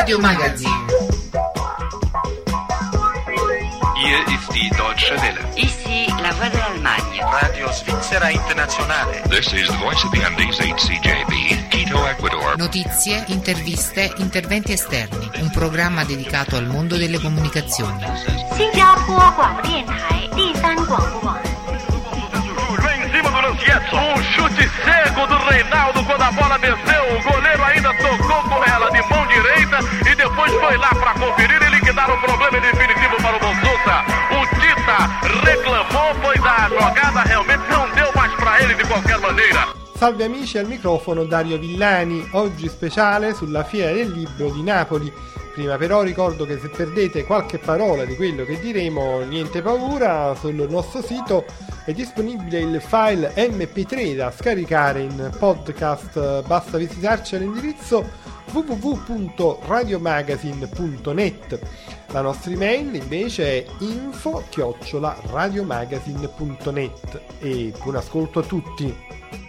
Radio Magazin. Hier ist die Deutsche Welle. Ici la voix de l'Allemagne. Radio Svizzera Internazionale. This is the voice of the Andes, HCJB, Quito, Ecuador. Notizie, interviste, interventi esterni. Un programma dedicato al mondo delle comunicazioni. 新加坡广播电台第三广播网。 Em cima do Lancietto, chute cego do Reinaldo quando a bola desceu, o goleiro ainda tocou com ela de mão direita e depois foi lá para conferir e liquidar o problema definitivo para o Bonsuta. O Tita reclamou, pois a jogada realmente não deu mais para ele de qualquer maneira. Salve amici, al microfono Dario Villani, oggi speciale sulla Fiera del Libro di Napoli. Prima però ricordo che se perdete qualche parola di quello che diremo, niente paura, sul nostro sito è disponibile il file MP3 da scaricare in podcast, basta visitarci all'indirizzo www.radiomagazine.net. La nostra email invece è info@radiomagazine.net e buon ascolto a tutti.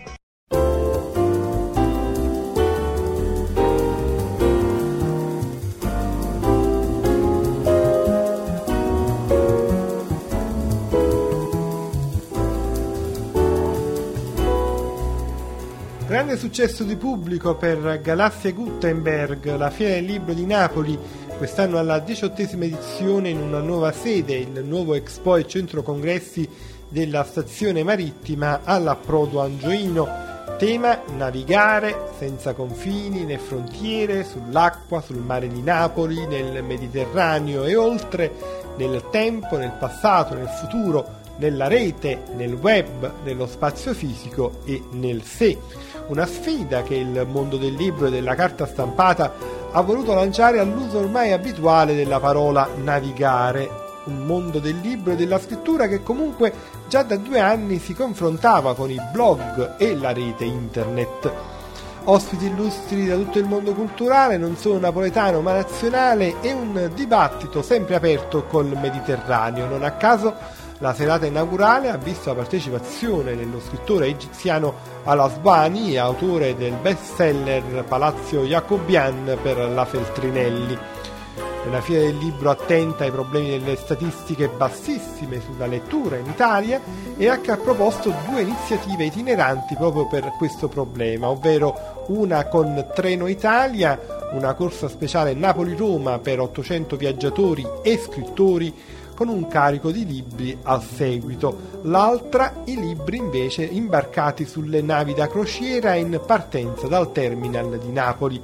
Grande successo di pubblico per Galassia Gutenberg, la Fiera del Libro di Napoli, quest'anno alla 18ª edizione in una nuova sede, il nuovo Expo e Centro Congressi della stazione marittima all'approdo Angioino. Tema: navigare senza confini né frontiere, sull'acqua, sul mare di Napoli, nel Mediterraneo e oltre, nel tempo, nel passato, nel futuro, nella rete, nel web, nello spazio fisico e nel sé. Una sfida che il mondo del libro e della carta stampata ha voluto lanciare all'uso ormai abituale della parola navigare. Un mondo del libro e della scrittura che comunque già da 2 anni si confrontava con i blog e la rete internet. Ospiti illustri da tutto il mondo culturale, non solo napoletano ma nazionale, e un dibattito sempre aperto col Mediterraneo. Non a caso la serata inaugurale ha visto la partecipazione dello scrittore egiziano Al-Asbani, autore del bestseller Palazzo Jacobian per la Feltrinelli. Una fiera del libro attenta ai problemi delle statistiche bassissime sulla lettura in Italia e ha proposto 2 iniziative itineranti proprio per questo problema, ovvero una con Treno Italia, una corsa speciale Napoli-Roma per 800 viaggiatori e scrittori con un carico di libri al seguito, l'altra i libri invece imbarcati sulle navi da crociera in partenza dal terminal di Napoli.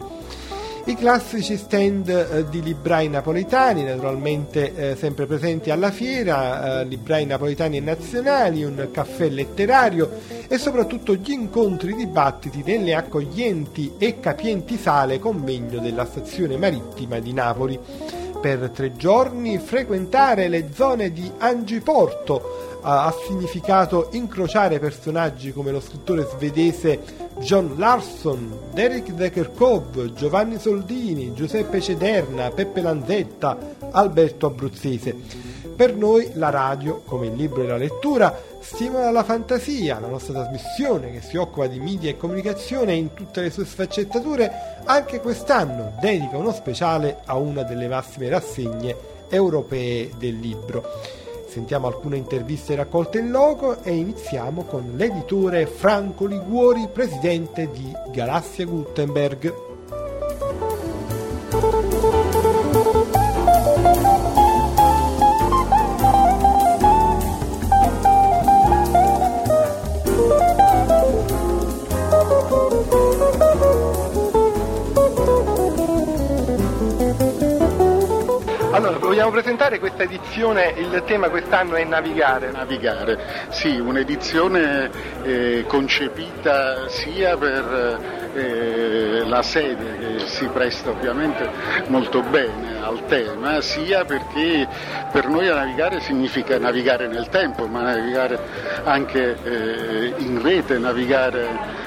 I classici stand di librai napoletani, naturalmente sempre presenti alla fiera, librai napoletani e nazionali, un caffè letterario e soprattutto gli incontri dibattiti nelle accoglienti e capienti sale convegno della stazione marittima di Napoli. Per 3 giorni frequentare le zone di Angiporto ha significato incrociare personaggi come lo scrittore svedese John Larsson, Derek de Kerkhove, Giovanni Soldini, Giuseppe Cederna, Peppe Lanzetta, Alberto Abruzzese. Per noi la radio, come il libro e la lettura, stimola la fantasia. La nostra trasmissione, che si occupa di media e comunicazione in tutte le sue sfaccettature, anche quest'anno dedica uno speciale a una delle massime rassegne europee del libro. Sentiamo alcune interviste raccolte in loco e iniziamo con l'editore Franco Liguori, presidente di Galassia Gutenberg. Allora, vogliamo presentare questa edizione, il tema quest'anno è navigare. Navigare, sì, un'edizione concepita sia per la sede, che si presta ovviamente molto bene al tema, sia perché per noi navigare significa navigare nel tempo, ma navigare anche in rete, navigare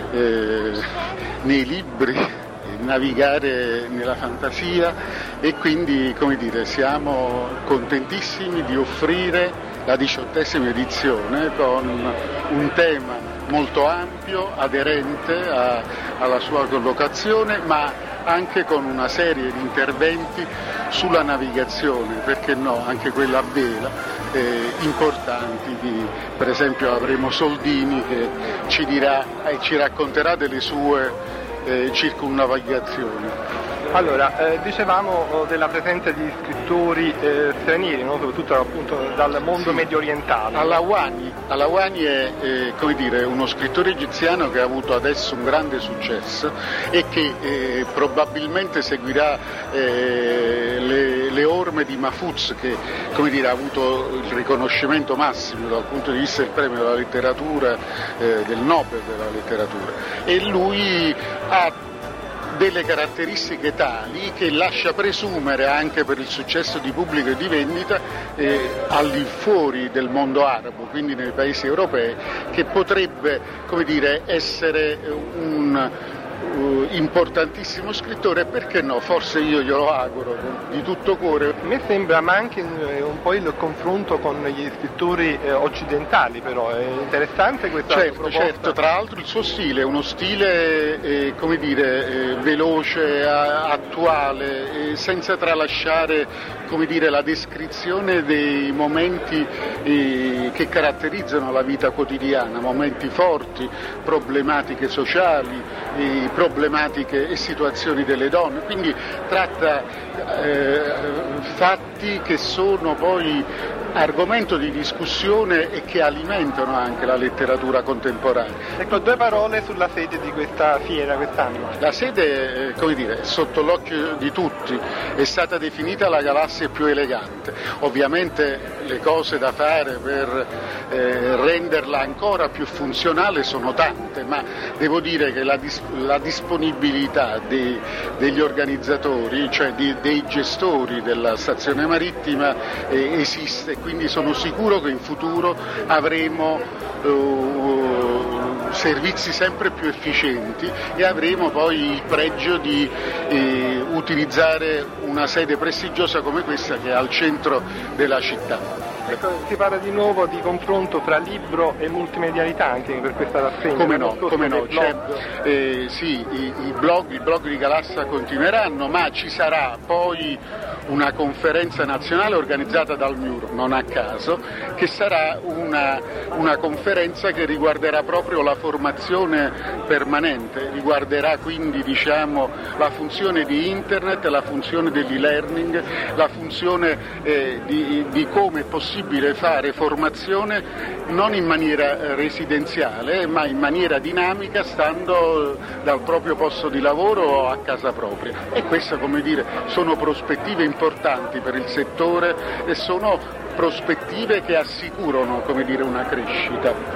nei libri, navigare nella fantasia, e quindi, come dire, siamo contentissimi di offrire la 18ª edizione con un tema molto ampio, aderente alla sua collocazione, ma anche con una serie di interventi sulla navigazione, perché no, anche quella a vela, importanti. Per esempio avremo Soldini che ci dirà e ci racconterà delle sue circumnavigazioni. Allora, dicevamo della presenza di scrittori stranieri, no? Soprattutto appunto dal mondo medio orientale. Al-Awani è come dire, uno scrittore egiziano che ha avuto adesso un grande successo e che probabilmente seguirà le orme di Mahfouz, che come dire, ha avuto il riconoscimento massimo dal punto di vista del premio della letteratura, del Nobel della letteratura, e lui ha delle caratteristiche tali che lascia presumere, anche per il successo di pubblico e di vendita, al di fuori del mondo arabo, quindi nei paesi europei, che potrebbe, come dire, essere un importantissimo scrittore, perché no, forse io glielo auguro di tutto cuore. A me sembra manchi un po' il confronto con gli scrittori occidentali, però è interessante questa proposta. Certo, tra l'altro il suo stile è uno stile come dire, veloce, attuale, senza tralasciare, come dire, la descrizione dei momenti che caratterizzano la vita quotidiana, momenti forti, problematiche sociali, problematiche e situazioni delle donne, quindi tratta fatti che sono poi argomento di discussione e che alimentano anche la letteratura contemporanea. Ecco, 2 parole sulla sede di questa fiera quest'anno. La sede, come dire, è sotto l'occhio di tutti, è stata definita la galassia più elegante. Ovviamente le cose da fare per renderla ancora più funzionale sono tante, ma devo dire che la disponibilità degli organizzatori, cioè dei gestori della stazione marittima, esiste. Quindi sono sicuro che in futuro avremo servizi sempre più efficienti e avremo poi il pregio di utilizzare una sede prestigiosa come questa, che è al centro della città. Ecco, si parla di nuovo di confronto fra libro e multimedialità anche per questa rassegna. Come no. Sì, i blog di Galassa continueranno, ma ci sarà poi una conferenza nazionale organizzata dal MIUR, non a caso, che sarà una conferenza che riguarderà proprio la formazione permanente, riguarderà quindi, diciamo, la funzione di internet, la funzione dell'e-learning, la funzione di come è possibile fare formazione non in maniera residenziale, ma in maniera dinamica, stando dal proprio posto di lavoro o a casa propria. E queste, come dire, sono prospettive importanti per il settore e sono prospettive che assicurano, come dire, una crescita.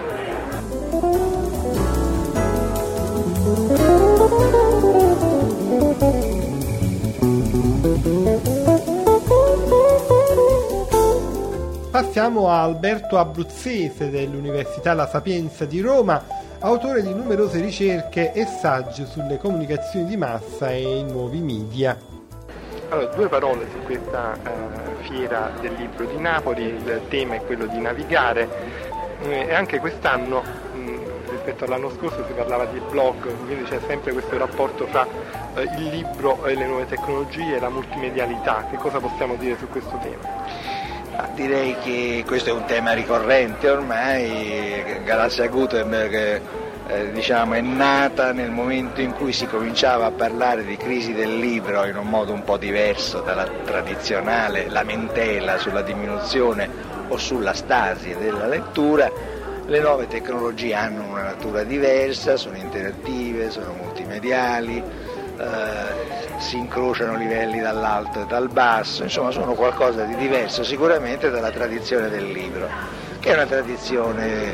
Passiamo a Alberto Abruzzese dell'Università La Sapienza di Roma, autore di numerose ricerche e saggi sulle comunicazioni di massa e i nuovi media. Allora, 2 parole su questa fiera del libro di Napoli. Il tema è quello di navigare e anche quest'anno, rispetto all'anno scorso, si parlava di blog, quindi c'è sempre questo rapporto fra il libro e le nuove tecnologie e la multimedialità. Che cosa possiamo dire su questo tema? Direi che questo è un tema ricorrente ormai. Galassia Gutenberg è nata nel momento in cui si cominciava a parlare di crisi del libro in un modo un po' diverso dalla tradizionale lamentela sulla diminuzione o sulla stasi della lettura. Le nuove tecnologie hanno una natura diversa, sono interattive, sono multimediali, si incrociano livelli dall'alto e dal basso, insomma sono qualcosa di diverso sicuramente dalla tradizione del libro, che è una tradizione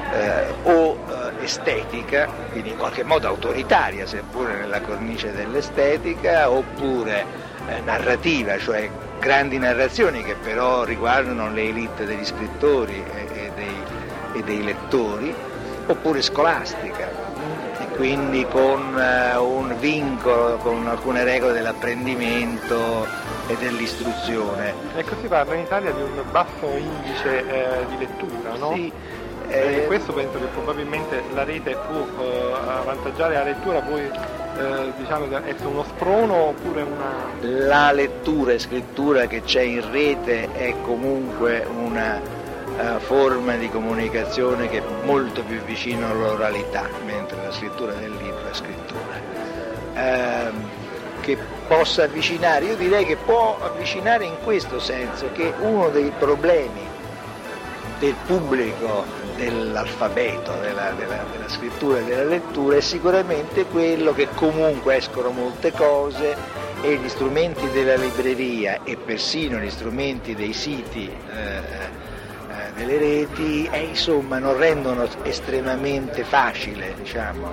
estetica, quindi in qualche modo autoritaria, seppure nella cornice dell'estetica, oppure narrativa, cioè grandi narrazioni che però riguardano le elite degli scrittori e dei lettori, oppure scolastica, quindi con un vincolo, con alcune regole dell'apprendimento e dell'istruzione. Ecco, si parla in Italia di un basso indice di lettura, no? Sì. Questo penso che probabilmente la rete può avvantaggiare la lettura, poi diciamo essere uno sprono oppure una... La lettura e scrittura che c'è in rete è comunque una forma di comunicazione che è molto più vicina all'oralità, mentre la scrittura del libro è scrittura. Che possa avvicinare, io direi che può avvicinare in questo senso, che uno dei problemi del pubblico dell'alfabeto, della scrittura e della lettura è sicuramente quello che comunque escono molte cose e gli strumenti della libreria e persino gli strumenti dei siti delle reti insomma non rendono estremamente facile, diciamo,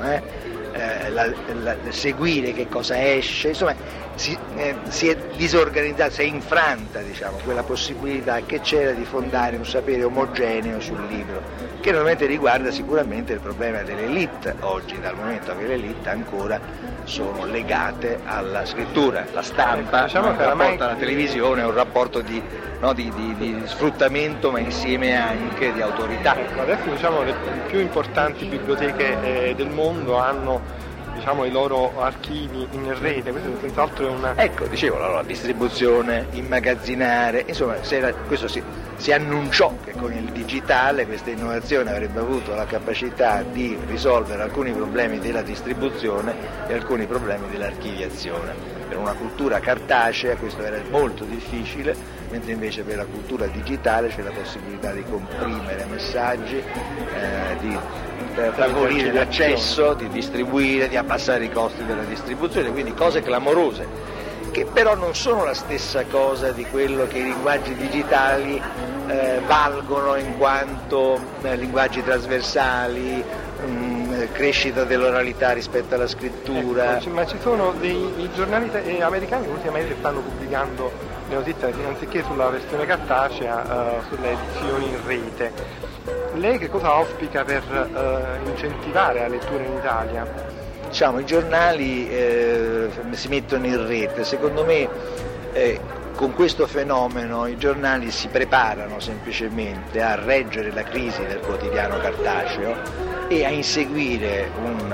seguire che cosa esce, insomma si è disorganizzata, si è infranta, diciamo, quella possibilità che c'era di fondare un sapere omogeneo sul libro, che normalmente riguarda sicuramente il problema delle elite oggi, dal momento che le elite ancora sono legate alla scrittura, la stampa, diciamo un rapporto alla televisione è un rapporto di sfruttamento, ma insieme anche di autorità. Ecco, adesso diciamo le più importanti biblioteche del mondo hanno, diciamo, i loro archivi in rete, questo senz'altro è una... Ecco, dicevo, la distribuzione, immagazzinare, insomma, questo si annunciò che con il digitale questa innovazione avrebbe avuto la capacità di risolvere alcuni problemi della distribuzione e alcuni problemi dell'archiviazione. Per una cultura cartacea questo era molto difficile, mentre invece per la cultura digitale c'è la possibilità di comprimere messaggi, di favorire l'accesso, di distribuire, di abbassare i costi della distribuzione, quindi cose clamorose, che però non sono la stessa cosa di quello che i linguaggi digitali valgono in quanto linguaggi trasversali, crescita dell'oralità rispetto alla scrittura. Ecco, ma ci sono dei giornali americani che ultimamente stanno pubblicando le notizie anziché sulla versione cartacea, sulle edizioni in rete. Lei che cosa auspica per incentivare la lettura in Italia? Diciamo, i giornali si mettono in rete, secondo me con questo fenomeno i giornali si preparano semplicemente a reggere la crisi del quotidiano cartaceo e a inseguire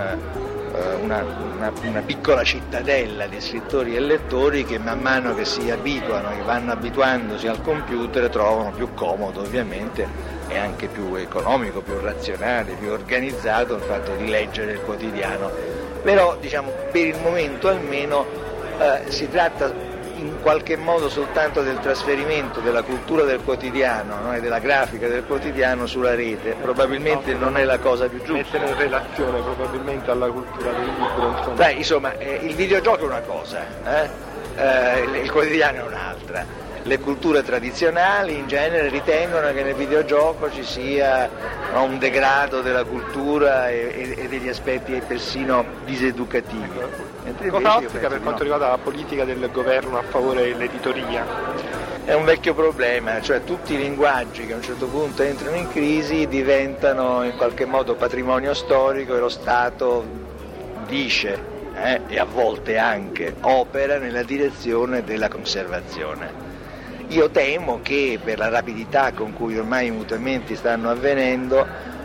una piccola cittadella di scrittori e lettori che man mano che si abituano, che vanno abituandosi al computer, trovano più comodo ovviamente e anche più economico, più razionale, più organizzato il fatto di leggere il quotidiano. Però diciamo per il momento almeno si tratta in qualche modo soltanto del trasferimento della cultura del quotidiano, e della grafica del quotidiano sulla rete, probabilmente non è la cosa più giusta. Mettere in relazione probabilmente alla cultura del libro, insomma. Beh, insomma, il videogioco è una cosa, il quotidiano è un'altra. Le culture tradizionali in genere ritengono che nel videogioco ci sia un degrado della cultura e degli aspetti persino diseducativi. Cosa auspica per quanto riguarda la politica del governo a favore dell'editoria? È un vecchio problema, cioè tutti i linguaggi che a un certo punto entrano in crisi diventano in qualche modo patrimonio storico e lo Stato dice e a volte anche opera nella direzione della conservazione. Io temo che per la rapidità con cui ormai i mutamenti stanno avvenendo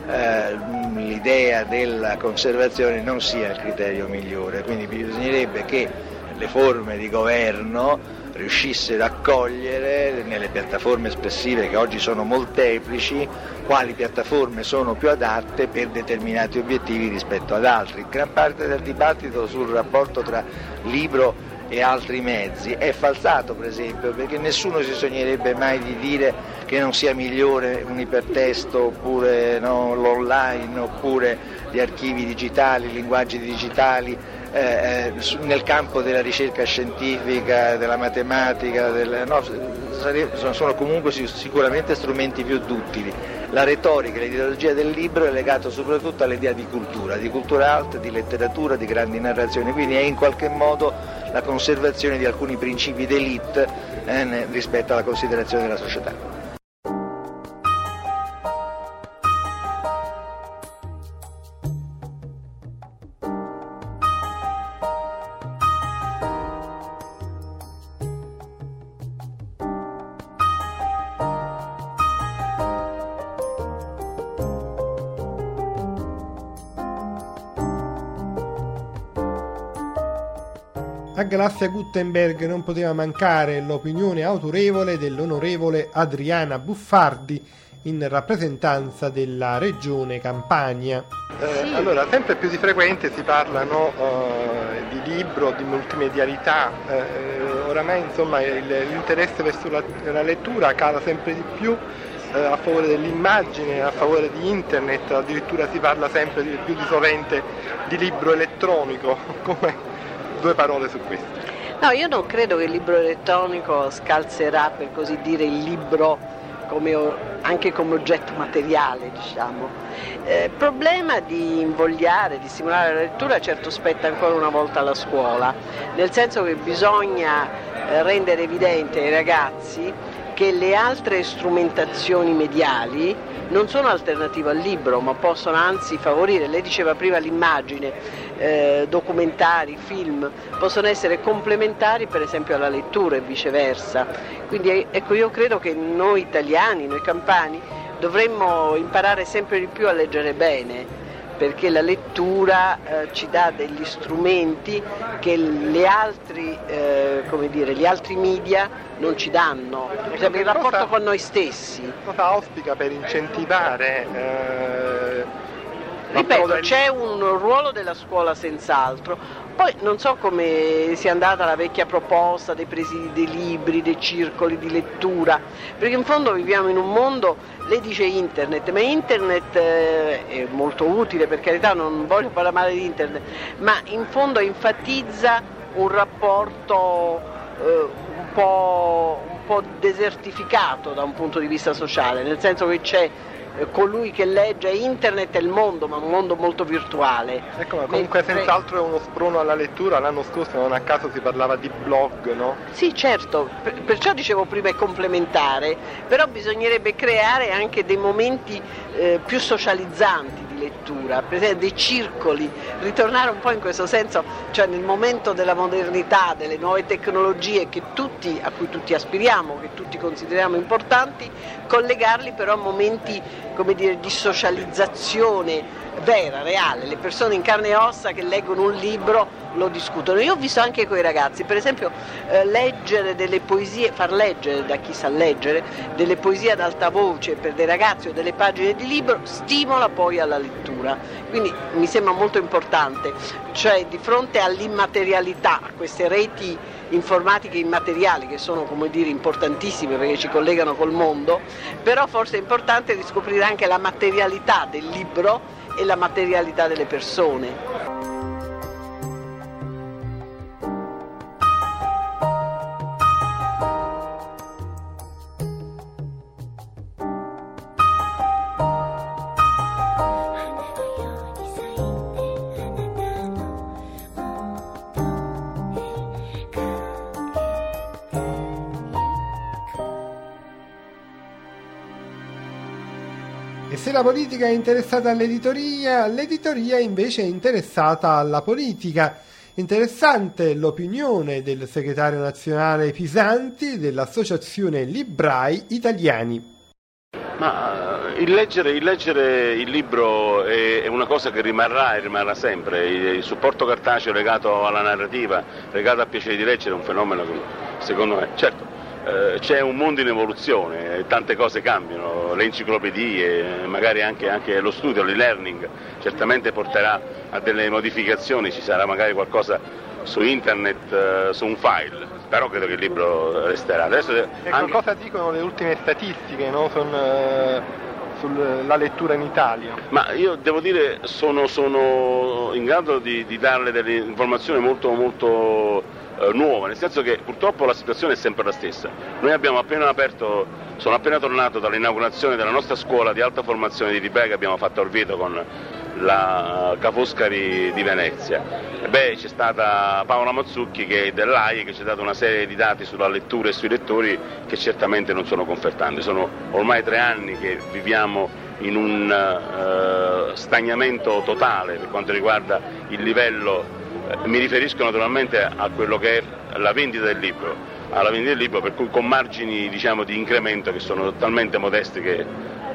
l'idea della conservazione non sia il criterio migliore, quindi bisognerebbe che le forme di governo riuscissero a cogliere nelle piattaforme espressive che oggi sono molteplici quali piattaforme sono più adatte per determinati obiettivi rispetto ad altri. Gran parte del dibattito sul rapporto tra libro e altri mezzi è falsato, per esempio, perché nessuno si sognerebbe mai di dire che non sia migliore un ipertesto oppure l'online oppure gli archivi digitali, linguaggi digitali nel campo della ricerca scientifica, della matematica, sono comunque sicuramente strumenti più duttili. La retorica, l'ideologia del libro è legata soprattutto all'idea di cultura alta, di letteratura, di grandi narrazioni, quindi è in qualche modo la conservazione di alcuni principi d'élite rispetto alla considerazione della società. A Galassia Gutenberg non poteva mancare l'opinione autorevole dell'onorevole Adriana Buffardi in rappresentanza della regione Campania. Allora, sempre più di frequente si parlano di libro, di multimedialità, oramai insomma l'interesse verso la lettura cala sempre di più a favore dell'immagine, a favore di internet, addirittura si parla sempre più di sovente di libro elettronico. Come due parole su questo? No, io non credo che il libro elettronico scalzerà, per così dire, il libro anche come oggetto materiale, diciamo. Il problema di invogliare, di stimolare la lettura certo spetta ancora una volta alla scuola, nel senso che bisogna rendere evidente ai ragazzi che le altre strumentazioni mediali non sono alternative al libro, ma possono anzi favorire. Lei diceva prima l'immagine, documentari, film, possono essere complementari per esempio alla lettura e viceversa. Quindi ecco, io credo che noi italiani, noi campani, dovremmo imparare sempre di più a leggere bene, perché la lettura ci dà degli strumenti che gli altri media non ci danno, per esempio il rapporto con noi stessi. Cosa auspica per incentivare? Ripeto, c'è un ruolo della scuola senz'altro, poi non so come sia andata la vecchia proposta dei presidi dei libri, dei circoli di lettura, perché in fondo viviamo in un mondo, lei dice internet, ma internet è molto utile, per carità, non voglio parlare male di internet, ma in fondo enfatizza un rapporto un po' desertificato da un punto di vista sociale, nel senso che c'è colui che legge internet è il mondo, ma un mondo molto virtuale. Ecco, ma comunque senz'altro è uno sprono alla lettura. L'anno scorso non a caso si parlava di blog, no? Sì, certo, perciò dicevo prima è complementare, però bisognerebbe creare anche dei momenti più socializzanti di lettura, per esempio dei circoli, ritornare un po' in questo senso, cioè nel momento della modernità, delle nuove tecnologie a cui tutti aspiriamo, che tutti consideriamo importanti, collegarli però a momenti, come dire, di socializzazione vera, reale, le persone in carne e ossa che leggono un libro lo discutono. Io ho visto anche coi ragazzi, per esempio leggere delle poesie, far leggere da chi sa leggere delle poesie ad alta voce per dei ragazzi o delle pagine di libro stimola poi alla lettura, quindi mi sembra molto importante, cioè di fronte all'immaterialità, a queste reti informatiche immateriali che sono, come dire, importantissime perché ci collegano col mondo, però forse è importante riscoprire anche la materialità del libro e la materialità delle persone. E se la politica è interessata all'editoria, l'editoria invece è interessata alla politica. Interessante l'opinione del segretario nazionale Pisanti dell'associazione Librai Italiani. Ma il leggere il libro è una cosa che rimarrà e rimarrà sempre. Il supporto cartaceo legato alla narrativa, legato al piacere di leggere è un fenomeno che secondo me, certo, c'è un mondo in evoluzione, tante cose cambiano, le enciclopedie, magari anche lo studio, l'e-learning certamente porterà a delle modificazioni, ci sarà magari qualcosa su internet, su un file, però credo che il libro resterà. Adesso cosa dicono le ultime statistiche, no? Sulla lettura in Italia? Ma io devo dire sono in grado di darle delle informazioni molto nuova, nel senso che purtroppo la situazione è sempre la stessa. Noi abbiamo sono appena tornato dall'inaugurazione della nostra scuola di alta formazione di Ribera che abbiamo fatto a Orvieto con la Ca' Foscari di Venezia. C'è stata Paola Mazzucchi che è dell'AIE, che ci ha dato una serie di dati sulla lettura e sui lettori che certamente non sono confortanti. Sono ormai 3 anni che viviamo in un stagnamento totale per quanto riguarda il livello. Mi riferisco naturalmente a quello che è la vendita del libro, per cui con margini di incremento che sono talmente modesti che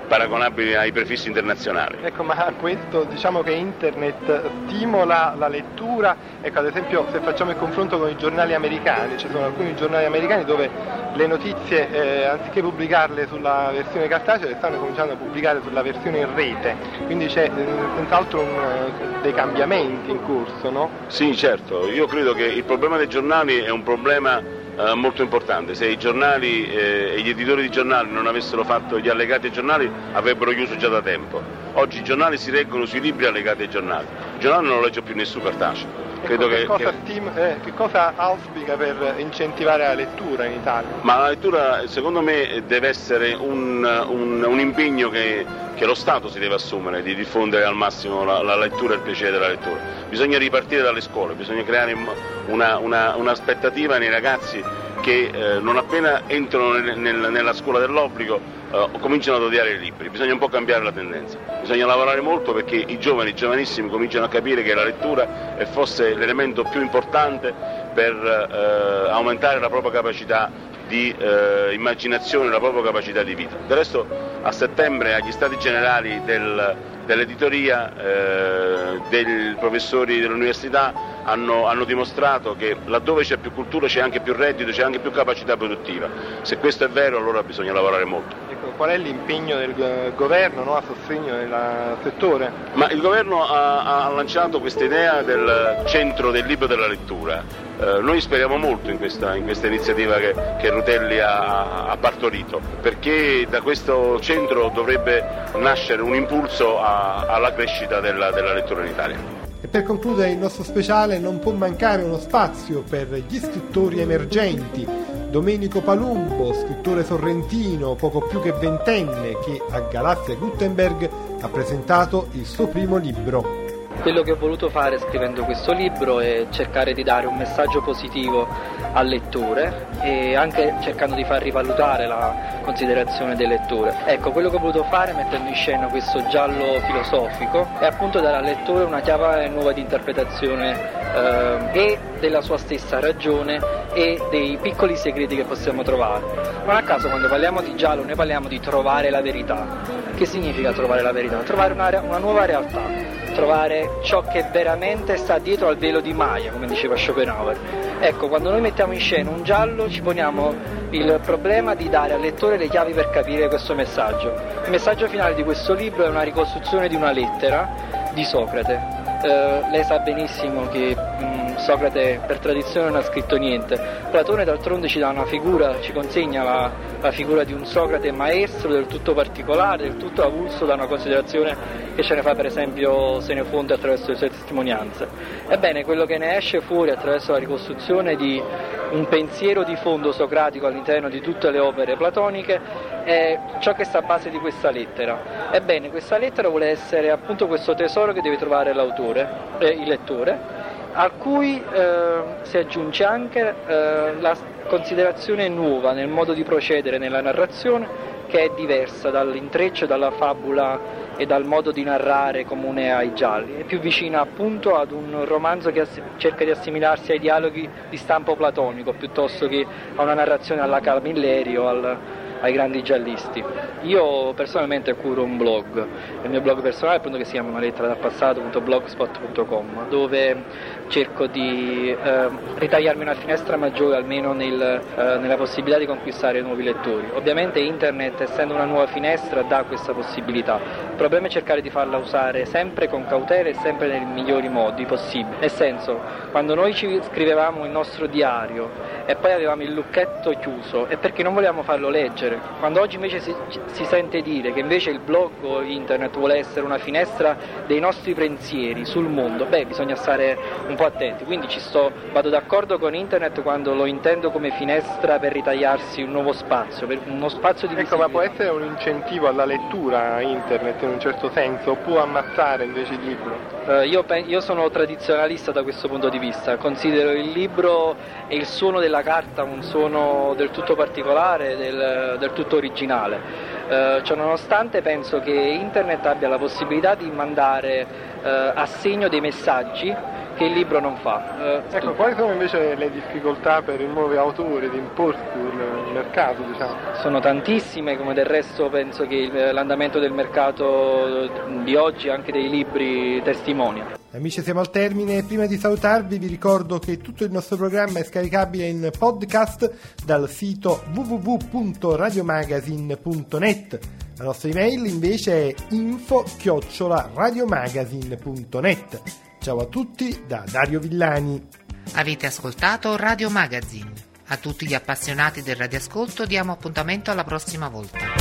paragonabili ai prefissi internazionali. Ecco, ma questo, diciamo che internet stimola la lettura, ecco, ad esempio se facciamo il confronto con i giornali americani, ci sono alcuni giornali americani dove le notizie anziché pubblicarle sulla versione cartacea le stanno cominciando a pubblicare sulla versione in rete, quindi c'è senz'altro dei cambiamenti in corso, no? Sì, certo, io credo che il problema dei giornali è un problema molto importante. Se i giornali e gli editori di giornali non avessero fatto gli allegati ai giornali avrebbero chiuso già da tempo. Oggi i giornali si reggono sui libri allegati ai giornali. Il giornale non lo legge più nessun cartaceo. Credo che cosa auspica per incentivare la lettura in Italia? Ma la lettura secondo me deve essere un impegno che lo Stato si deve assumere, di diffondere al massimo la lettura e il piacere della lettura. Bisogna ripartire dalle scuole, bisogna creare un'aspettativa nei ragazzi che non appena entrano nella scuola dell'obbligo cominciano ad odiare i libri. Bisogna un po' cambiare la tendenza, bisogna lavorare molto perché i giovanissimi cominciano a capire che la lettura è forse l'elemento più importante per aumentare la propria capacità di immaginazione, la propria capacità di vita. Del resto a settembre agli Stati Generali dell'editoria dei professori dell'università hanno dimostrato che laddove c'è più cultura c'è anche più reddito, c'è anche più capacità produttiva. Se questo è vero allora bisogna lavorare molto. Qual è l'impegno del governo, no, a sostegno del settore? Ma il governo ha lanciato questa idea del centro del libro della lettura. Noi speriamo molto in questa iniziativa che Rutelli ha partorito, perché da questo centro dovrebbe nascere un impulso alla crescita della lettura in Italia. E per concludere il nostro speciale non può mancare uno spazio per gli scrittori emergenti. Domenico Palumbo, scrittore sorrentino, poco più che ventenne, che a Galassia Gutenberg ha presentato il suo primo libro. Quello che ho voluto fare scrivendo questo libro è cercare di dare un messaggio positivo al lettore e anche cercando di far rivalutare la considerazione del lettore. Ecco, quello che ho voluto fare mettendo in scena questo giallo filosofico è appunto dare al lettore una chiave nuova di interpretazione e della sua stessa ragione e dei piccoli segreti che possiamo trovare. Non a caso quando parliamo di giallo noi parliamo di trovare la verità. Che significa trovare la verità? Trovare una nuova realtà, trovare ciò che veramente sta dietro al velo di Maya, come diceva Schopenhauer. Ecco, quando noi mettiamo in scena un giallo ci poniamo il problema di dare al lettore le chiavi per capire questo messaggio. Il messaggio finale di questo libro è una ricostruzione di una lettera di Socrate. Lei sa benissimo che Socrate per tradizione non ha scritto niente. Platone d'altronde ci dà una figura, ci consegna la figura di un Socrate maestro del tutto particolare, del tutto avulso da una considerazione che ce ne fa per esempio Senefonte attraverso le sue testimonianze. Ebbene, quello che ne esce fuori attraverso la ricostruzione di un pensiero di fondo socratico all'interno di tutte le opere platoniche è ciò che sta a base di questa lettera. Ebbene, questa lettera vuole essere appunto questo tesoro che deve trovare il lettore, a cui si aggiunge anche la considerazione nuova nel modo di procedere nella narrazione, che è diversa dall'intreccio, dalla fabula e dal modo di narrare comune ai gialli. È più vicina appunto ad un romanzo che cerca di assimilarsi ai dialoghi di stampo platonico piuttosto che a una narrazione alla Camilleri o ai grandi giallisti. Io personalmente curo un blog, il mio blog personale appunto che si chiama Una lettera dal passato.blogspot.com, dove cerco di ritagliarmi una finestra maggiore almeno nella possibilità di conquistare nuovi lettori. Ovviamente internet, essendo una nuova finestra, dà questa possibilità. Il problema è cercare di farla usare sempre con cautela e sempre nei migliori modi possibili. Nel senso, quando noi ci scrivevamo il nostro diario e poi avevamo il lucchetto chiuso è perché non volevamo farlo leggere. Quando oggi invece si sente dire che invece il blog o internet vuole essere una finestra dei nostri pensieri sul mondo, bisogna stare un po' attenti. Quindi vado d'accordo con internet quando lo intendo come finestra per ritagliarsi un nuovo spazio, per uno spazio di visibilità. Ma può essere un incentivo alla lettura internet in un certo senso, o può ammazzare invece il libro? Io sono tradizionalista da questo punto di vista, considero il libro e il suono della carta un suono del tutto particolare, del tutto originale. Ciononostante penso che internet abbia la possibilità di mandare a segno dei messaggi che il libro non fa. Ecco, quali sono invece le difficoltà per i nuovi autori di imporsi nel mercato, diciamo? Sono tantissime, come del resto penso che l'andamento del mercato di oggi, anche dei libri, testimonia. Amici, siamo al termine. Prima di salutarvi vi ricordo che tutto il nostro programma è scaricabile in podcast dal sito www.radiomagazine.net. La nostra email invece è info@radiomagazine.net. Ciao a tutti da Dario Villani. Avete ascoltato Radio Magazine. A tutti gli appassionati del radioascolto diamo appuntamento alla prossima volta.